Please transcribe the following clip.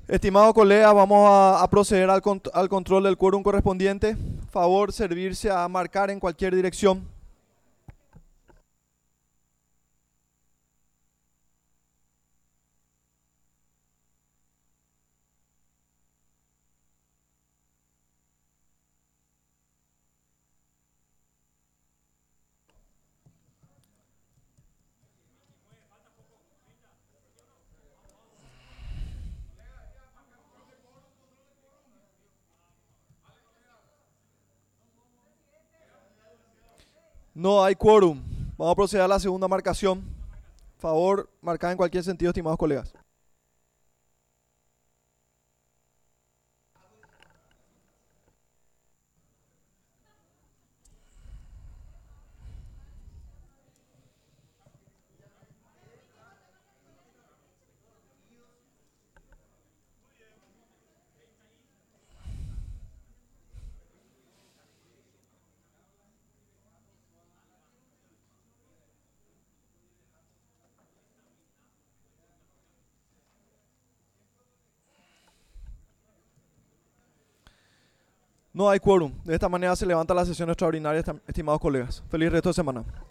Estimados colegas, vamos a proceder al control del quórum correspondiente. Favor, servirse a marcar en cualquier dirección. No hay quórum. Vamos a proceder a la segunda marcación. Favor, marcar en cualquier sentido, estimados colegas. No hay quórum. De esta manera se levanta la sesión extraordinaria, estimados colegas. Feliz resto de semana.